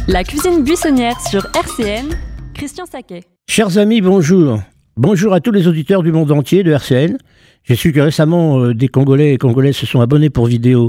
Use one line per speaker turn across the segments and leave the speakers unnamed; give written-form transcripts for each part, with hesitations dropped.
La cuisine buissonnière sur RCN, Christian Saquet.
Chers amis, bonjour. Bonjour à tous les auditeurs du monde entier de RCN. J'ai su que récemment, des Congolais et Congolaises se sont abonnés pour vidéo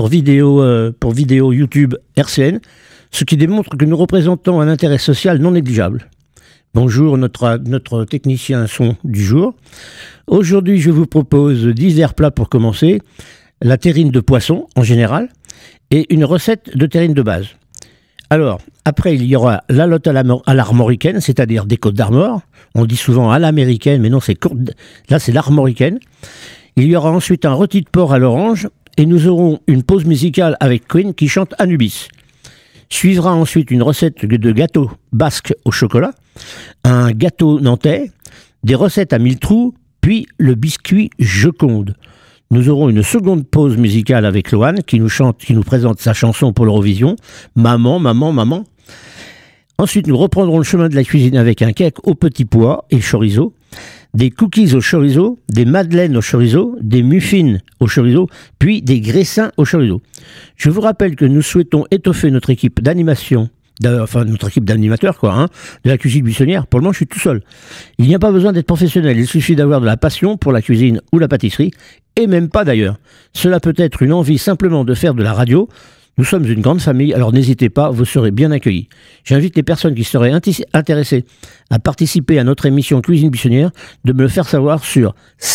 YouTube RCN, ce qui démontre que nous représentons un intérêt social non négligeable. Bonjour notre technicien son du jour. Aujourd'hui, je vous propose divers plats pour commencer. La terrine de poisson en général et une recette de terrine de base. Alors, après, il y aura la lotte à l'armoricaine, c'est-à-dire des côtes d'Armor. On dit souvent à l'américaine, mais non, là c'est l'armoricaine. Il y aura ensuite un rôti de porc à l'orange et nous aurons une pause musicale avec Queen qui chante Anubis. Suivra ensuite une recette de gâteau basque au chocolat, un gâteau nantais, des recettes à 1000 trous, puis le biscuit Joconde. Nous aurons une seconde pause musicale avec Loane qui nous présente sa chanson pour l'Eurovision, Maman, maman, maman. Ensuite, nous reprendrons le chemin de la cuisine avec un cake aux petits pois et chorizo, des cookies au chorizo, des madeleines au chorizo, des muffins au chorizo, puis des graissins au chorizo. Je vous rappelle que nous souhaitons étoffer notre équipe d'animation, notre équipe d'animateurs, de la cuisine buissonnière. Pour le moment, je suis tout seul. Il n'y a pas besoin d'être professionnel, il suffit d'avoir de la passion pour la cuisine ou la pâtisserie, et même pas d'ailleurs. Cela peut être une envie simplement de faire de la radio. Nous sommes une grande famille, alors n'hésitez pas, vous serez bien accueillis. J'invite les personnes qui seraient intéressées à participer à notre émission Cuisine Buissonnière de me le faire savoir sur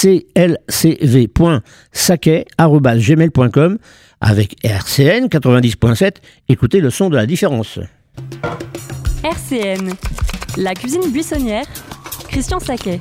clcv.saquet@gmail.com avec RCN 90.7. Écoutez le son de la différence.
RCN, la cuisine buissonnière, Christian Saquet.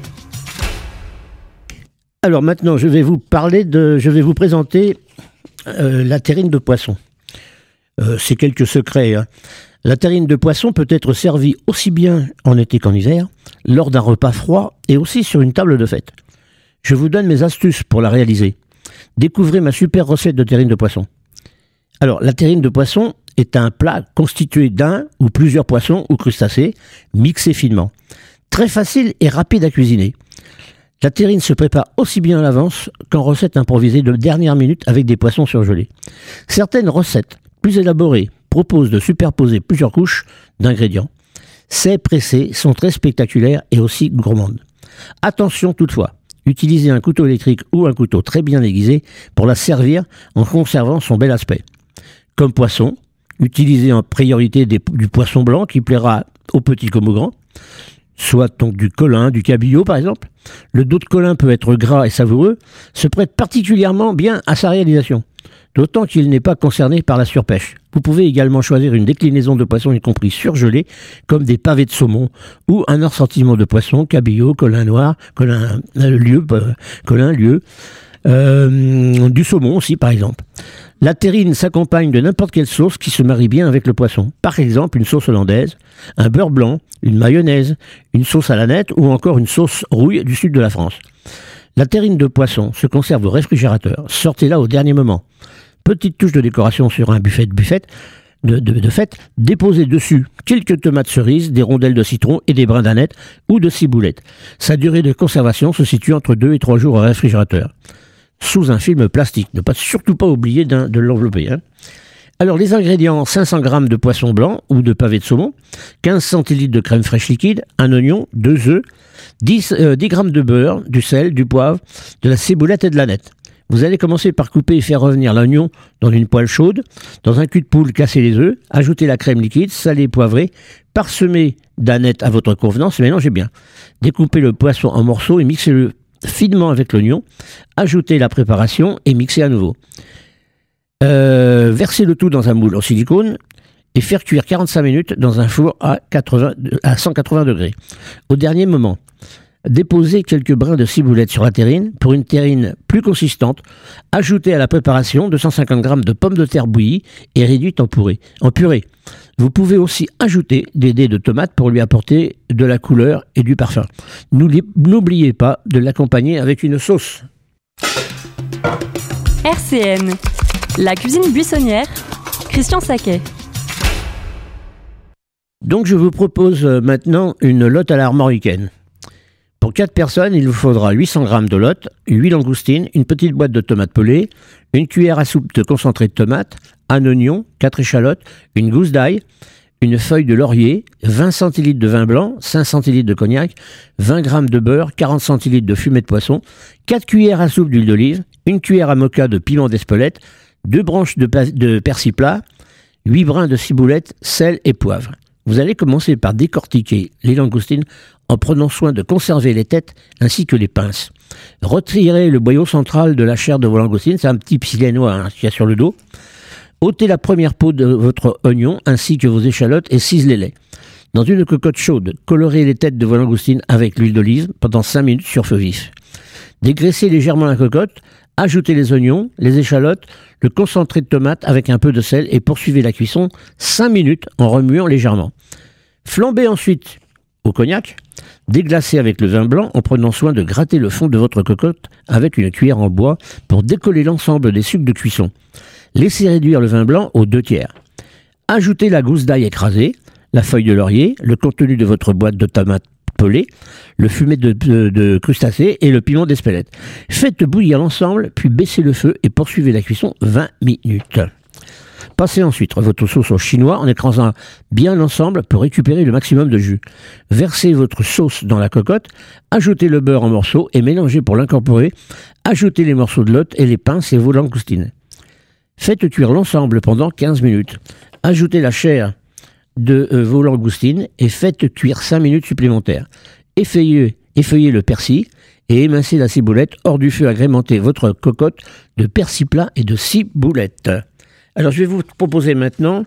Alors maintenant, je vais vous présenter la terrine de poisson. C'est quelques secrets. La terrine de poisson peut être servie aussi bien en été qu'en hiver, lors d'un repas froid et aussi sur une table de fête. Je vous donne mes astuces pour la réaliser. Découvrez ma super recette de terrine de poisson. Alors, la terrine de poisson est un plat constitué d'un ou plusieurs poissons ou crustacés, mixés finement. Très facile et rapide à cuisiner. La terrine se prépare aussi bien à l'avance qu'en recette improvisée de dernière minute avec des poissons surgelés. Certaines recettes plus élaborées proposent de superposer plusieurs couches d'ingrédients. Ces pressés sont très spectaculaires et aussi gourmandes. Attention toutefois, utilisez un couteau électrique ou un couteau très bien aiguisé pour la servir en conservant son bel aspect. Comme poisson, utilisez en priorité du poisson blanc qui plaira aux petits comme aux grands, soit donc du colin, du cabillaud par exemple. Le dos de colin peut être gras et savoureux, se prête particulièrement bien à sa réalisation, d'autant qu'il n'est pas concerné par la surpêche. Vous pouvez également choisir une déclinaison de poisson, y compris surgelés, comme des pavés de saumon, ou un assortiment de poissons, cabillaud, colin noir, colin lieu, du saumon aussi par exemple. La terrine s'accompagne de n'importe quelle sauce qui se marie bien avec le poisson. Par exemple, une sauce hollandaise, un beurre blanc, une mayonnaise, une sauce à la nette ou encore une sauce rouille du sud de la France. La terrine de poisson se conserve au réfrigérateur. Sortez-la au dernier moment. Petite touche de décoration sur un buffet de fête. Déposez dessus quelques tomates cerises, des rondelles de citron et des brins d'aneth ou de ciboulette. Sa durée de conservation se situe entre 2 et 3 jours au réfrigérateur, sous un film plastique. Surtout pas oublier de l'envelopper. Alors les ingrédients: 500 g de poisson blanc ou de pavé de saumon, 15 centilitres de crème fraîche liquide, un oignon, 2 œufs, 10 g de beurre, du sel, du poivre, de la ciboulette et de l'aneth. Vous allez commencer par couper et faire revenir l'oignon dans une poêle chaude. Dans un cul de poule, cassez les œufs, ajoutez la crème liquide, salée et poivrée, parsemez d'aneth à votre convenance et mélangez bien. Découpez le poisson en morceaux et mixez-le finement avec l'oignon. Ajoutez la préparation et mixez à nouveau. Versez le tout dans un moule en silicone et faire cuire 45 minutes dans un four à 180 degrés. Au dernier moment, déposez quelques brins de ciboulette sur la terrine. Pour une terrine plus consistante, ajoutez à la préparation 250 g de pommes de terre bouillies et réduites en purée. Vous pouvez aussi ajouter des dés de tomates pour lui apporter de la couleur et du parfum. N'oubliez pas de l'accompagner avec une sauce.
RCN, la cuisine buissonnière, Christian Saquet.
Donc je vous propose maintenant une lotte à l'armoricaine. Pour 4 personnes, il vous faudra 800 g de lotte, 8 langoustines, une petite boîte de tomates pelées, une cuillère à soupe de concentré de tomates, un oignon, 4 échalotes, une gousse d'ail, une feuille de laurier, 20 centilitres de vin blanc, 5 centilitres de cognac, 20 g de beurre, 40 centilitres de fumée de poisson, 4 cuillères à soupe d'huile d'olive, 1 cuillère à moka de piment d'Espelette, 2 branches de persil plat, 8 brins de ciboulette, sel et poivre. Vous allez commencer par décortiquer les langoustines en prenant soin de conserver les têtes ainsi que les pinces. Retirez le boyau central de la chair de vos langoustines, c'est un petit filet noir qu'il y a sur le dos. Ôtez la première peau de votre oignon ainsi que vos échalotes et ciselez-les. Dans une cocotte chaude, colorez les têtes de vos langoustines avec l'huile d'olive pendant 5 minutes sur feu vif. Dégraissez légèrement la cocotte, ajoutez les oignons, les échalotes, le concentré de tomate avec un peu de sel et poursuivez la cuisson 5 minutes en remuant légèrement. Flambez ensuite au cognac, déglacez avec le vin blanc en prenant soin de gratter le fond de votre cocotte avec une cuillère en bois pour décoller l'ensemble des sucs de cuisson. Laissez réduire le vin blanc aux 2/3. Ajoutez la gousse d'ail écrasée, la feuille de laurier, le contenu de votre boîte de tomates pelées, le fumet de crustacés et le piment d'Espelette. Faites bouillir l'ensemble, puis baissez le feu et poursuivez la cuisson 20 minutes. Passez ensuite votre sauce au chinois en écrasant bien l'ensemble pour récupérer le maximum de jus. Versez votre sauce dans la cocotte, ajoutez le beurre en morceaux et mélangez pour l'incorporer. Ajoutez les morceaux de lotte et les pinces et vos langoustines. Faites cuire l'ensemble pendant 15 minutes. Ajoutez la chair de vos langoustines et faites cuire 5 minutes supplémentaires. Effeuillez le persil et émincez la ciboulette. Hors du feu, agrémentez votre cocotte de persil plat et de ciboulette. Alors je vais vous proposer maintenant,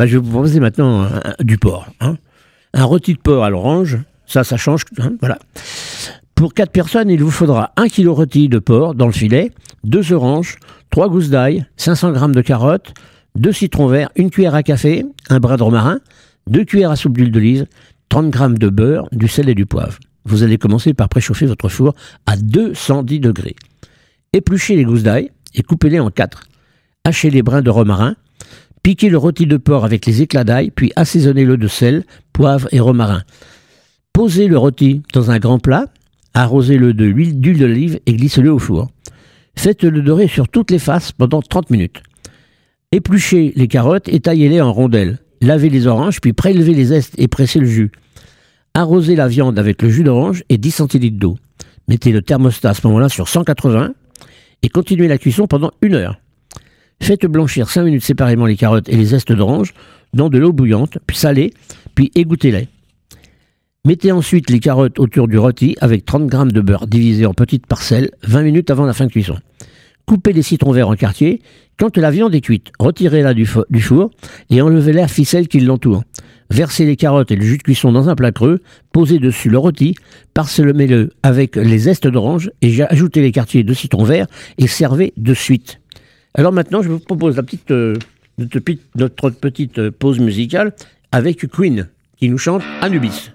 du porc. Un rôti de porc à l'orange, ça change, voilà. Pour 4 personnes, il vous faudra 1 kg rôti de porc dans le filet, 2 oranges, 3 gousses d'ail, 500 g de carottes, 2 citrons verts, 1 cuillère à café, un brin de romarin, 2 cuillères à soupe d'huile d'olive, 30 g de beurre, du sel et du poivre. Vous allez commencer par préchauffer votre four à 210 degrés. Épluchez les gousses d'ail et coupez-les en 4. Hachez les brins de romarin, piquez le rôti de porc avec les éclats d'ail, puis assaisonnez-le de sel, poivre et romarin. Posez le rôti dans un grand plat, arrosez-le d'huile d'olive et glissez-le au four. Faites-le dorer sur toutes les faces pendant 30 minutes. Épluchez les carottes et taillez-les en rondelles. Lavez les oranges, puis prélevez les zestes et pressez le jus. Arrosez la viande avec le jus d'orange et 10 centilitres d'eau. Mettez le thermostat à ce moment-là sur 180 et continuez la cuisson pendant 1 heure. Faites blanchir 5 minutes séparément les carottes et les zestes d'orange dans de l'eau bouillante, puis salez, puis égouttez-les. Mettez ensuite les carottes autour du rôti avec 30 g de beurre divisé en petites parcelles 20 minutes avant la fin de cuisson. Coupez les citrons verts en quartiers. Quand la viande est cuite, retirez-la du four et enlevez l'air ficelle qui l'entoure. Versez les carottes et le jus de cuisson dans un plat creux, posez dessus le rôti, parsemez-le avec les zestes d'orange et ajoutez les quartiers de citron vert et servez de suite. Alors maintenant, je vous propose notre petite pause musicale avec Queen qui nous chante Anubis.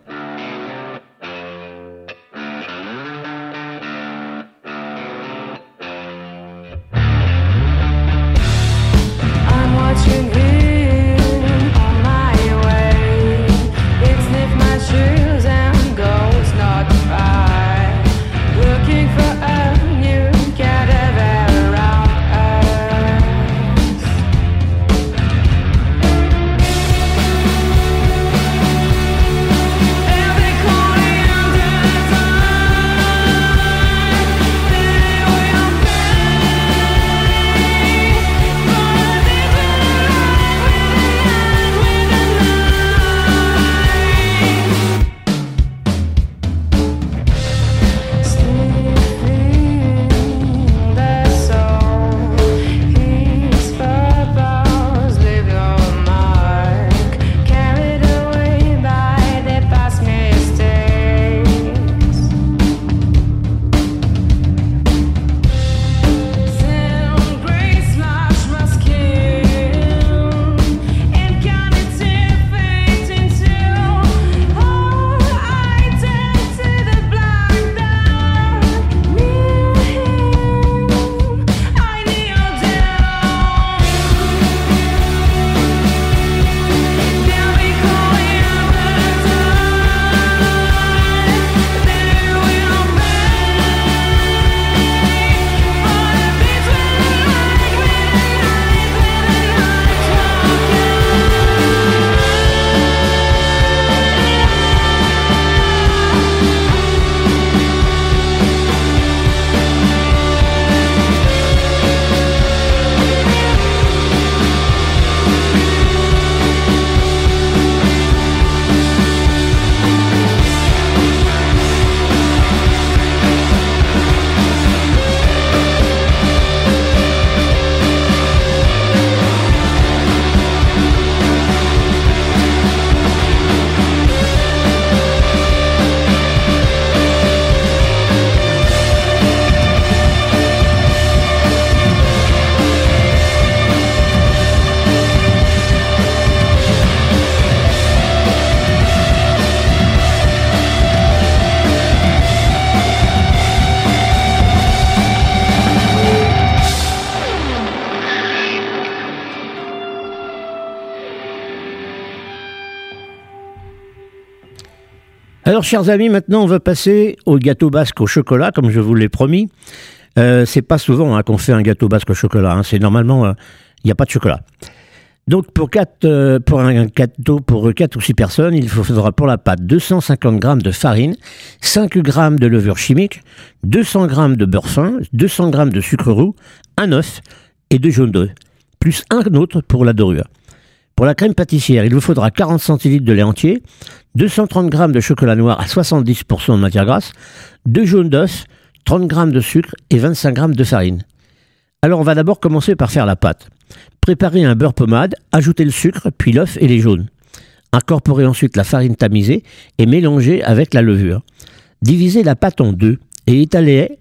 Alors, chers amis, maintenant, on va passer au gâteau basque au chocolat, comme je vous l'ai promis. C'est pas souvent qu'on fait un gâteau basque au chocolat. Hein. C'est normalement, il n'y a pas de chocolat. Donc, pour un gâteau pour 4 ou 6 personnes, il faudra pour la pâte 250 g de farine, 5 g de levure chimique, 200 g de beurre fin, 200 g de sucre roux, un œuf et 2 jaunes d'œufs, plus un autre pour la dorure. Pour la crème pâtissière, il vous faudra 40 centilitres de lait entier, 230 g de chocolat noir à 70% de matière grasse, 2 jaunes d'œufs, 30 g de sucre et 25 g de farine. Alors on va d'abord commencer par faire la pâte. Préparez un beurre pommade, ajoutez le sucre, puis l'œuf et les jaunes. Incorporez ensuite la farine tamisée et mélangez avec la levure. Divisez la pâte en deux et étalez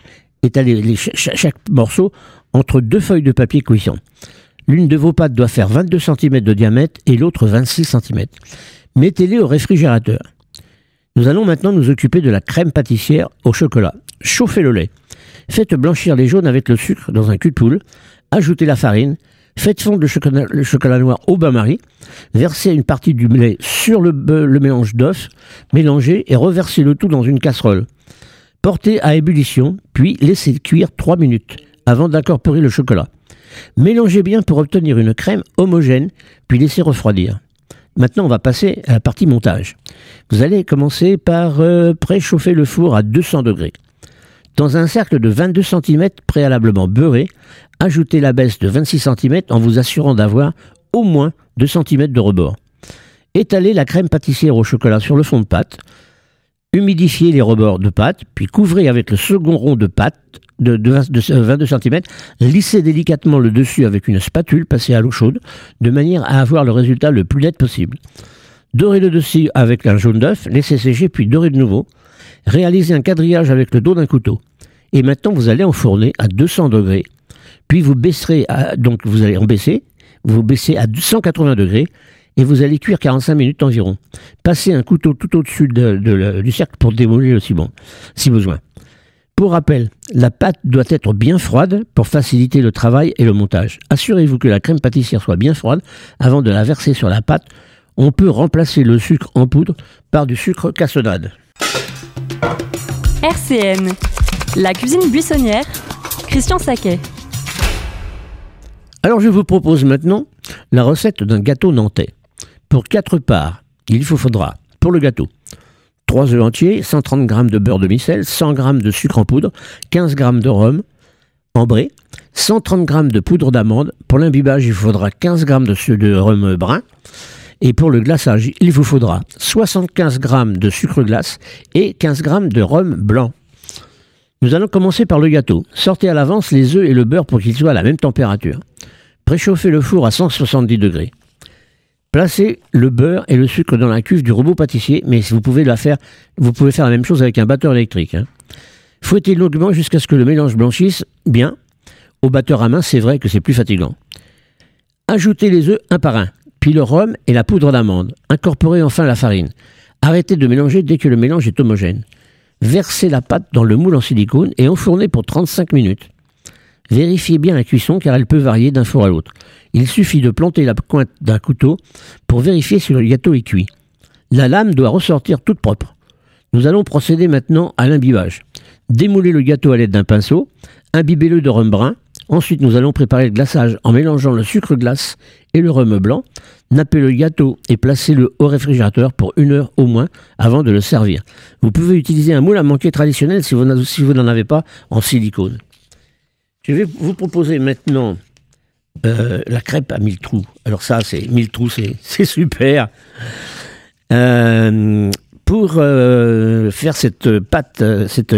chaque morceau entre 2 feuilles de papier cuisson. L'une de vos pâtes doit faire 22 cm de diamètre et l'autre 26 cm. Mettez-les au réfrigérateur. Nous allons maintenant nous occuper de la crème pâtissière au chocolat. Chauffez le lait. Faites blanchir les jaunes avec le sucre dans un cul de poule. Ajoutez la farine. Faites fondre le chocolat noir au bain-marie. Versez une partie du lait sur le mélange d'œufs. Mélangez et reversez le tout dans une casserole. Portez à ébullition, puis laissez cuire 3 minutes avant d'incorporer le chocolat. Mélangez bien pour obtenir une crème homogène, puis laissez refroidir. Maintenant, on va passer à la partie montage. Vous allez commencer par préchauffer le four à 200 degrés. Dans un cercle de 22 cm préalablement beurré, ajoutez la baisse de 26 cm en vous assurant d'avoir au moins 2 cm de rebord. Étalez la crème pâtissière au chocolat sur le fond de pâte. Humidifiez les rebords de pâte, puis couvrez avec le second rond de pâte de 22 cm. Lissez délicatement le dessus avec une spatule passée à l'eau chaude, de manière à avoir le résultat le plus net possible. Dorez le dessus avec un jaune d'œuf, laissez sécher puis dorez de nouveau. Réalisez un quadrillage avec le dos d'un couteau. Et maintenant, vous allez enfourner à 200 degrés. Puis vous baisserez, vous allez en baisser, vous baissez à 180 degrés et vous allez cuire 45 minutes environ. Passez un couteau tout au-dessus du cercle pour démolir aussi bon, si besoin. Pour rappel, la pâte doit être bien froide pour faciliter le travail et le montage. Assurez-vous que la crème pâtissière soit bien froide avant de la verser sur la pâte. On peut remplacer le sucre en poudre par du sucre cassonade.
RCN, la cuisine buissonnière, Christian Saquet.
Alors je vous propose maintenant la recette d'un gâteau nantais. Pour 4 parts, il vous faudra, pour le gâteau, 3 œufs entiers, 130 g de beurre demi-sel, 100 g de sucre en poudre, 15 g de rhum ambré, 130 g de poudre d'amande. Pour l'imbibage, il vous faudra 15 g de rhum brun. Et pour le glaçage, il vous faudra 75 g de sucre glace et 15 g de rhum blanc. Nous allons commencer par le gâteau. Sortez à l'avance les œufs et le beurre pour qu'ils soient à la même température. Préchauffez le four à 170 degrés. Placez le beurre et le sucre dans la cuve du robot pâtissier, mais vous pouvez faire la même chose avec un batteur électrique. Fouettez longuement jusqu'à ce que le mélange blanchisse bien. Au batteur à main, c'est vrai que c'est plus fatigant. Ajoutez les œufs un par un, puis le rhum et la poudre d'amande. Incorporez enfin la farine. Arrêtez de mélanger dès que le mélange est homogène. Versez la pâte dans le moule en silicone et enfournez pour 35 minutes. Vérifiez bien la cuisson car elle peut varier d'un four à l'autre. Il suffit de planter la pointe d'un couteau pour vérifier si le gâteau est cuit. La lame doit ressortir toute propre. Nous allons procéder maintenant à l'imbibage. Démoulez le gâteau à l'aide d'un pinceau, imbibez-le de rhum brun. Ensuite, nous allons préparer le glaçage en mélangeant le sucre glace et le rhum blanc. Nappez le gâteau et placez-le au réfrigérateur pour 1 heure au moins avant de le servir. Vous pouvez utiliser un moule à manquer traditionnel si vous n'en avez pas en silicone. Je vais vous proposer maintenant la crêpe à 1000 trous. Alors ça, 1000 trous, c'est super. Pour faire cette pâte, cette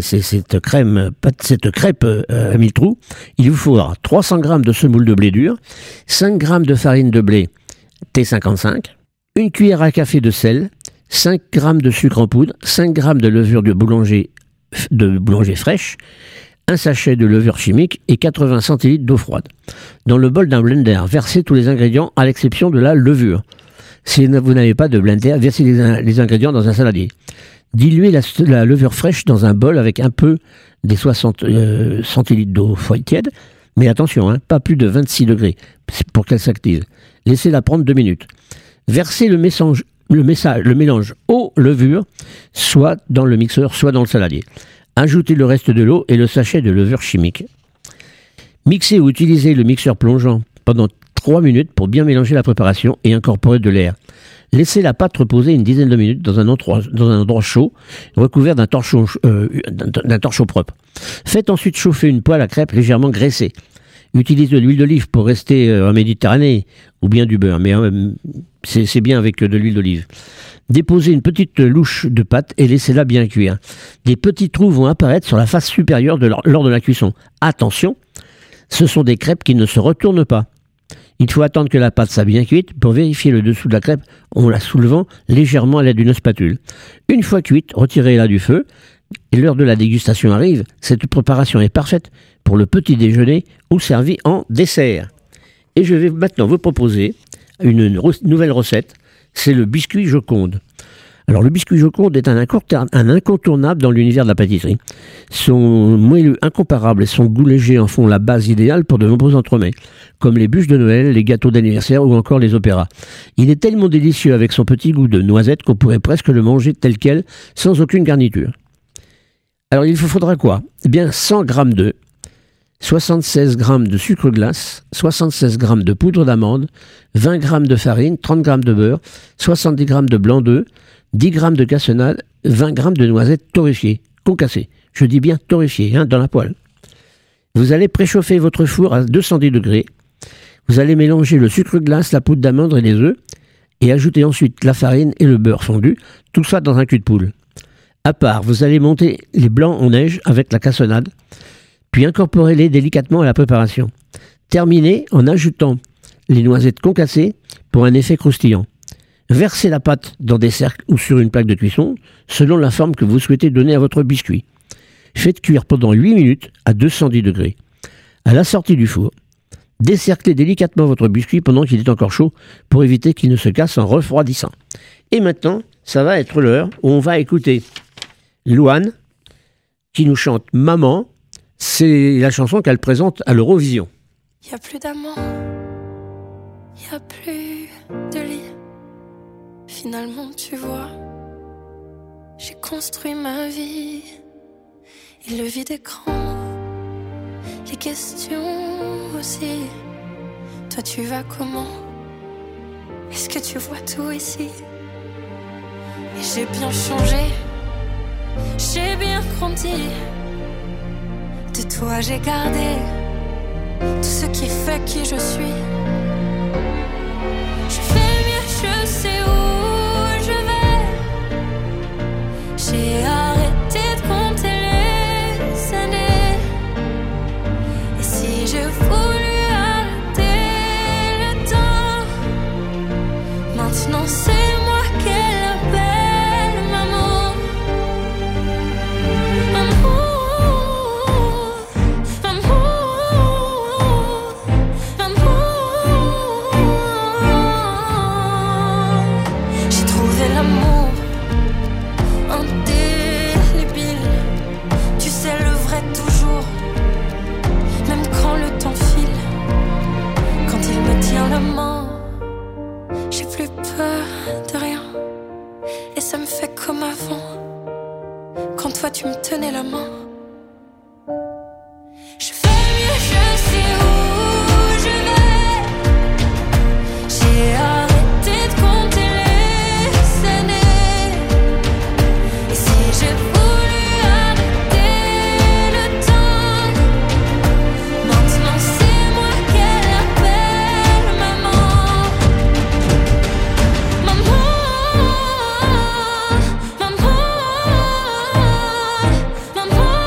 crêpe à 1000 trous, il vous faudra 300 g de semoule de blé dur, 5 g de farine de blé T55, une cuillère à café de sel, 5 g de sucre en poudre, 5 g de levure de boulanger fraîche, un sachet de levure chimique et 80 centilitres d'eau froide. Dans le bol d'un blender, versez tous les ingrédients à l'exception de la levure. Si vous n'avez pas de blender, versez les ingrédients dans un saladier. Diluez la levure fraîche dans un bol avec un peu des 60 centilitres d'eau tiède. Mais attention, pas plus de 26 degrés pour qu'elle s'active. Laissez-la prendre 2 minutes. Versez le le mélange eau-levure, soit dans le mixeur, soit dans le saladier. Ajoutez le reste de l'eau et le sachet de levure chimique. Mixez ou utilisez le mixeur plongeant pendant 3 minutes pour bien mélanger la préparation et incorporer de l'air. Laissez la pâte reposer une dizaine de minutes dans un endroit chaud, recouvert d'un torchon propre. Faites ensuite chauffer une poêle à crêpes légèrement graissée. Utilisez de l'huile d'olive pour rester en Méditerranée, ou bien du beurre, mais c'est bien avec de l'huile d'olive. Déposez une petite louche de pâte et laissez-la bien cuire. Des petits trous vont apparaître sur la face supérieure lors de la cuisson. Attention, ce sont des crêpes qui ne se retournent pas. Il faut attendre que la pâte soit bien cuite pour vérifier le dessous de la crêpe en la soulevant légèrement à l'aide d'une spatule. Une fois cuite, retirez-la du feu et l'heure de la dégustation arrive. Cette préparation est parfaite pour le petit déjeuner ou servie en dessert. Et je vais maintenant vous proposer une nouvelle recette, c'est le biscuit Joconde. Alors le biscuit Joconde est un incontournable dans l'univers de la pâtisserie. Son moelleux incomparable et son goût léger en font la base idéale pour de nombreux entremets, comme les bûches de Noël, les gâteaux d'anniversaire ou encore les opéras. Il est tellement délicieux avec son petit goût de noisette qu'on pourrait presque le manger tel quel, sans aucune garniture. Alors il vous faudra quoi ? Eh bien 100 g d'œufs, 76 g de sucre glace, 76 g de poudre d'amande, 20 g de farine, 30 g de beurre, 70 g de blanc d'œuf, 10 g de cassonade, 20 g de noisettes torréfiées, concassées. Je dis bien torréfiées, dans la poêle. Vous allez préchauffer votre four à 210 degrés. Vous allez mélanger le sucre glace, la poudre d'amande et les œufs, et ajouter ensuite la farine et le beurre fondu, tout ça dans un cul de poule. À part, vous allez monter les blancs en neige avec la cassonade, puis incorporez-les délicatement à la préparation. Terminez en ajoutant les noisettes concassées pour un effet croustillant. Versez la pâte dans des cercles ou sur une plaque de cuisson, selon la forme que vous souhaitez donner à votre biscuit. Faites cuire pendant 8 minutes à 210 degrés. À la sortie du four, décerclez délicatement votre biscuit pendant qu'il est encore chaud pour éviter qu'il ne se casse en refroidissant. Et maintenant, ça va être l'heure où on va écouter Louane qui nous chante Maman. C'est la chanson qu'elle présente à l'Eurovision.
Y a plus d'amant, y a plus de lit. Finalement, tu vois, j'ai construit ma vie. Et le vide écran, les questions aussi. Toi, tu vas comment? Est-ce que tu vois tout ici? Et j'ai bien changé, j'ai bien grandi. De toi, j'ai gardé tout ce qui fait qui je suis. Je fais mieux, je sais où je vais. J'ai arrêté de compter les années. Et si je voulais arrêter le temps, maintenant c'est moi qu'elle appelle maman. Maman. L'amour indélébile, tu sais le vrai toujours, même quand le temps file, quand il me tient la main, j'ai plus peur de rien, et ça me fait comme avant, quand toi tu me tenais la main. Je fais mieux, je sais où je vais, j'ai arrêté de compter. J'ai voulu arrêter le temps. Maintenant c'est moi qu'elle appelle maman. Maman, maman, maman.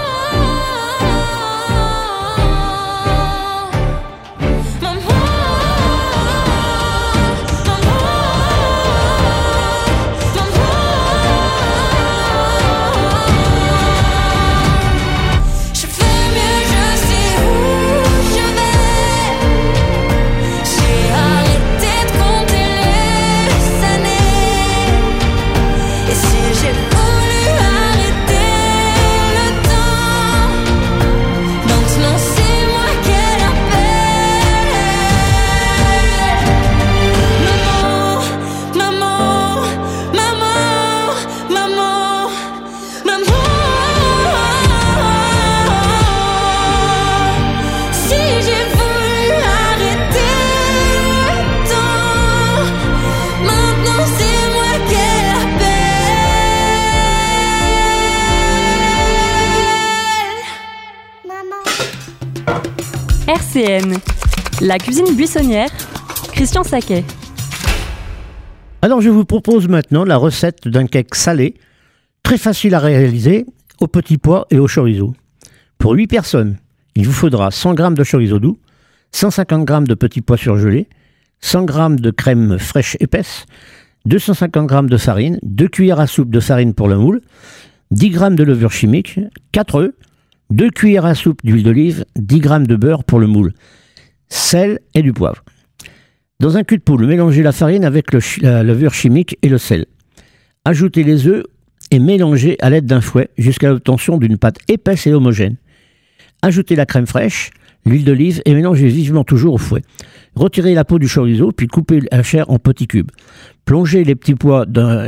LCN. La cuisine buissonnière, Christian Saquet.
Alors je vous propose maintenant la recette d'un cake salé, très facile à réaliser, aux petits pois et au chorizo. Pour 8 personnes, il vous faudra 100 g de chorizo doux, 150 g de petits pois surgelés, 100 g de crème fraîche épaisse, 250 g de farine, 2 cuillères à soupe de farine pour le moule, 10 g de levure chimique, 4 œufs, 2 cuillères à soupe d'huile d'olive, 10 g de beurre pour le moule, sel et du poivre. Dans un cul de poule, mélangez la farine avec la levure chimique et le sel. Ajoutez les œufs et mélangez à l'aide d'un fouet jusqu'à l'obtention d'une pâte épaisse et homogène. Ajoutez la crème fraîche, l'huile d'olive et mélangez vivement toujours au fouet. Retirez la peau du chorizo puis coupez la chair en petits cubes. Plongez les petits pois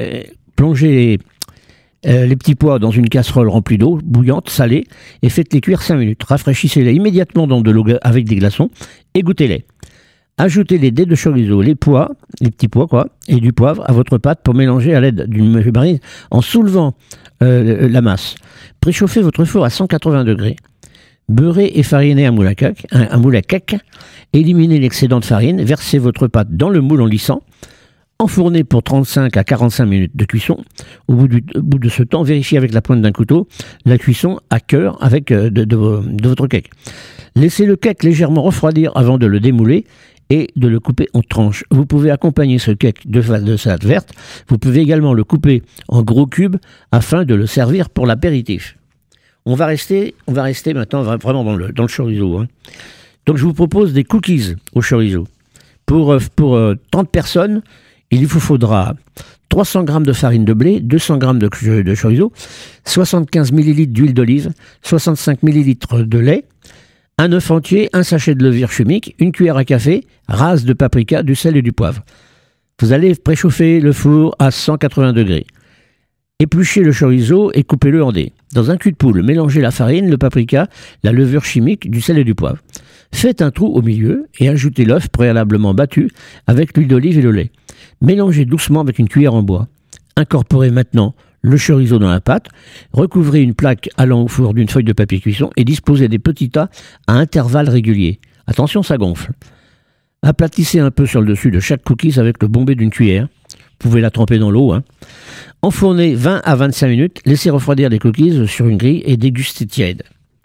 dans une casserole remplie d'eau bouillante, salée, et faites-les cuire 5 minutes. Rafraîchissez-les immédiatement dans de l'eau avec des glaçons et goûtez-les. Ajoutez les dés de chorizo, les petits pois et du poivre à votre pâte pour mélanger à l'aide d'une marmite en soulevant la masse. Préchauffez votre four à 180 degrés. Beurrez et farinez un moule à cake. Éliminez l'excédent de farine. Versez votre pâte dans le moule en lissant. Enfournez pour 35 à 45 minutes de cuisson. Au bout de ce temps, vérifiez avec la pointe d'un couteau la cuisson à cœur de votre cake. Laissez le cake légèrement refroidir avant de le démouler et de le couper en tranches. Vous pouvez accompagner ce cake de salade verte. Vous pouvez également le couper en gros cubes afin de le servir pour l'apéritif. On va rester maintenant vraiment dans le chorizo. Donc je vous propose des cookies au chorizo. Pour 30 personnes, il vous faudra 300 g de farine de blé, 200 g de chorizo, 75 ml d'huile d'olive, 65 ml de lait, un œuf entier, un sachet de levure chimique, une cuillère à café, rase de paprika, du sel et du poivre. Vous allez préchauffer le four à 180 degrés. Épluchez le chorizo et coupez-le en dés. Dans un cul de poule, mélangez la farine, le paprika, la levure chimique, du sel et du poivre. Faites un trou au milieu et ajoutez l'œuf préalablement battu avec l'huile d'olive et le lait. Mélangez doucement avec une cuillère en bois. Incorporez maintenant le chorizo dans la pâte. Recouvrez une plaque allant au four d'une feuille de papier cuisson et disposez des petits tas à intervalles réguliers. Attention, ça gonfle. Aplatissez un peu sur le dessus de chaque cookies avec le bombé d'une cuillère. Vous pouvez la tremper dans l'eau. Enfournez 20 à 25 minutes. Laissez refroidir les cookies sur une grille et dégustez tiède.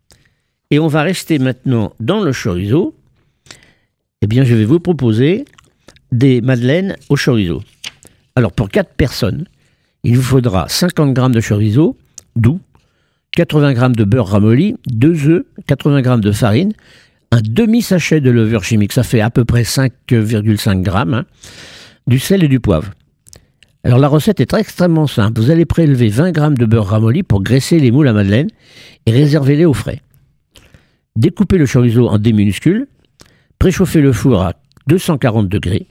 Et on va rester maintenant dans le chorizo. Eh bien, je vais vous proposer des madeleines au chorizo. Alors, pour 4 personnes, il vous faudra 50 g de chorizo doux, 80 g de beurre ramolli, 2 œufs, 80 g de farine, un demi-sachet de levure chimique, ça fait à peu près 5,5 g, du sel et du poivre. Alors la recette est extrêmement simple. Vous allez prélever 20 g de beurre ramolli pour graisser les moules à madeleine et réservez-les au frais. Découpez le chorizo en dés minuscules, préchauffez le four à 240 degrés,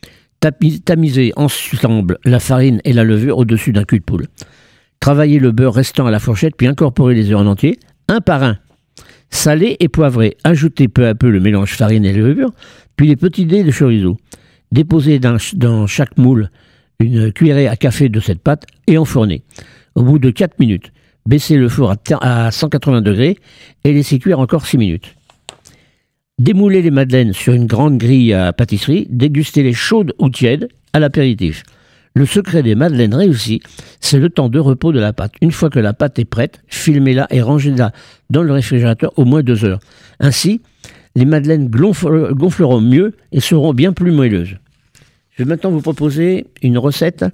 tamisez ensemble la farine et la levure au-dessus d'un cul de poule. Travaillez le beurre restant à la fourchette, puis incorporez les œufs en entier, un par un. Salez et poivrez. Ajoutez peu à peu le mélange farine et levure, puis les petits dés de chorizo. Déposez dans chaque moule une cuillerée à café de cette pâte et enfournez. Au bout de 4 minutes, baissez le four à 180 degrés et laissez cuire encore 6 minutes. Démoulez les madeleines sur une grande grille à pâtisserie, dégustez-les chaudes ou tièdes à l'apéritif. Le secret des madeleines réussies, c'est le temps de repos de la pâte. Une fois que la pâte est prête, filmez-la et rangez-la dans le réfrigérateur au moins 2 heures. Ainsi, les madeleines gonfleront mieux et seront bien plus moelleuses. Je vais maintenant vous proposer une recette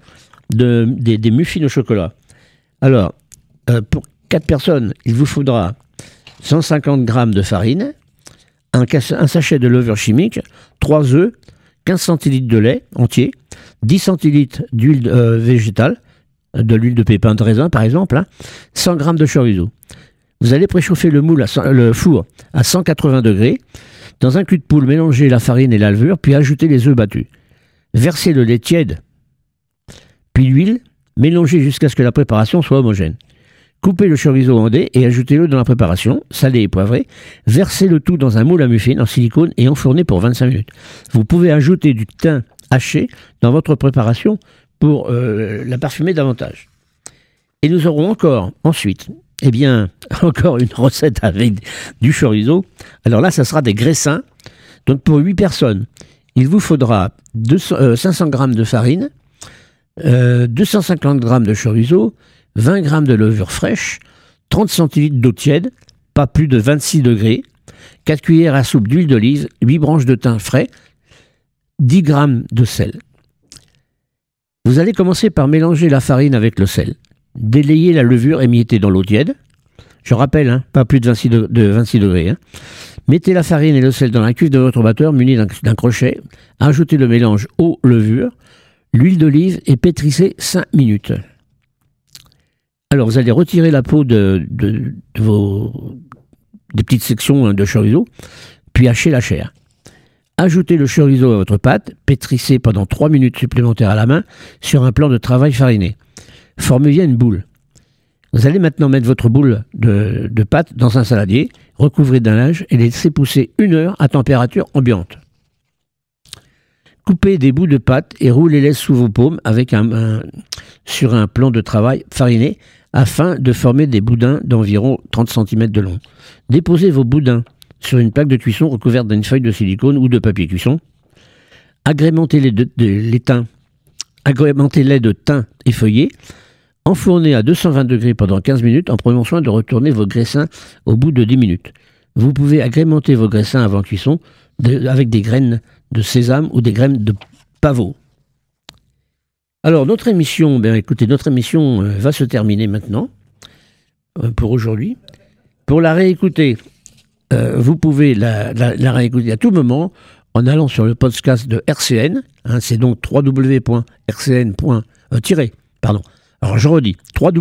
des muffins au chocolat. Alors, pour 4 personnes, il vous faudra 150 g de farine, un sachet de levure chimique, 3 œufs, 15 centilitres de lait entier, 10 centilitres d'huile végétale, de l'huile de pépins de raisin par exemple, 100 g de chorizo. Vous allez préchauffer le four à 180 degrés. Dans un cul de poule, mélangez la farine et la levure, puis ajoutez les œufs battus. Versez le lait tiède, puis l'huile, mélangez jusqu'à ce que la préparation soit homogène. Coupez le chorizo en dés et ajoutez-le dans la préparation, salé et poivré. Versez le tout dans un moule à muffins en silicone et enfournez pour 25 minutes. Vous pouvez ajouter du thym haché dans votre préparation pour la parfumer davantage. Et nous aurons encore ensuite, encore une recette avec du chorizo. Alors là, ça sera des graissins Donc pour 8 personnes, il vous faudra 500 g de farine, 250 g de chorizo, 20 g de levure fraîche, 30 centilitres d'eau tiède, pas plus de 26 degrés, 4 cuillères à soupe d'huile d'olive, 8 branches de thym frais, 10 g de sel. Vous allez commencer par mélanger la farine avec le sel. Délayer la levure émiettée dans l'eau tiède. Je rappelle, pas plus de 26 degrés. Mettez la farine et le sel dans la cuve de votre batteur muni d'un crochet. Ajoutez le mélange eau-levure, l'huile d'olive et pétrissez 5 minutes. Alors vous allez retirer la peau des petites sections de chorizo, puis hacher la chair. Ajoutez le chorizo à votre pâte, pétrissez pendant 3 minutes supplémentaires à la main sur un plan de travail fariné. Formez bien une boule. Vous allez maintenant mettre votre boule de pâte dans un saladier, recouvrez d'un linge et laissez pousser 1 heure à température ambiante. Coupez des bouts de pâte et roulez-les sous vos paumes sur un plan de travail fariné afin de former des boudins d'environ 30 cm de long. Déposez vos boudins sur une plaque de cuisson recouverte d'une feuille de silicone ou de papier cuisson. Agrémentez-les de thym effeuillé. Enfournez à 220 degrés pendant 15 minutes en prenant soin de retourner vos graissins au bout de 10 minutes. Vous pouvez agrémenter vos graissins avant cuisson avec des graines de sésame ou des graines de pavot. Alors notre émission va se terminer maintenant pour aujourd'hui. Pour la réécouter, vous pouvez la réécouter à tout moment en allant sur le podcast de RCN. C'est donc Alors je redis,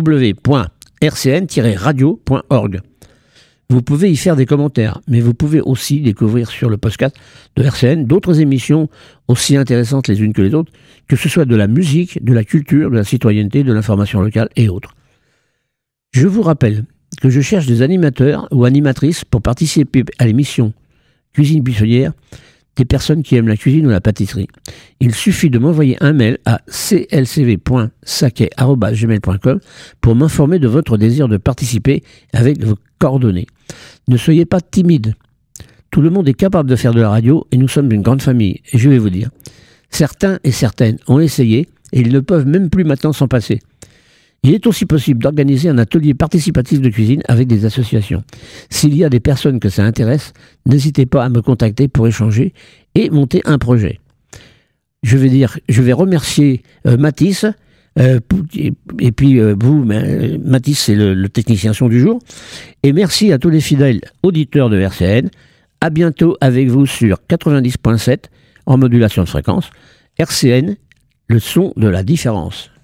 www.rcn-radio.org. Vous pouvez y faire des commentaires, mais vous pouvez aussi découvrir sur le podcast de RCN d'autres émissions aussi intéressantes les unes que les autres, que ce soit de la musique, de la culture, de la citoyenneté, de l'information locale et autres. Je vous rappelle que je cherche des animateurs ou animatrices pour participer à l'émission Cuisine Buissonnière, des personnes qui aiment la cuisine ou la pâtisserie. Il suffit de m'envoyer un mail à clcv.saquet@gmail.com pour m'informer de votre désir de participer avec vos coordonnées. Ne soyez pas timide. Tout le monde est capable de faire de la radio et nous sommes une grande famille. Et je vais vous dire, certains et certaines ont essayé et ils ne peuvent même plus maintenant s'en passer. Il est aussi possible d'organiser un atelier participatif de cuisine avec des associations. S'il y a des personnes que ça intéresse, n'hésitez pas à me contacter pour échanger et monter un projet. Je vais remercier Mathis, et puis vous, Mathis c'est le technicien son du jour, et merci à tous les fidèles auditeurs de RCN. À bientôt avec vous sur 90.7 en modulation de fréquence. RCN, le son de la différence.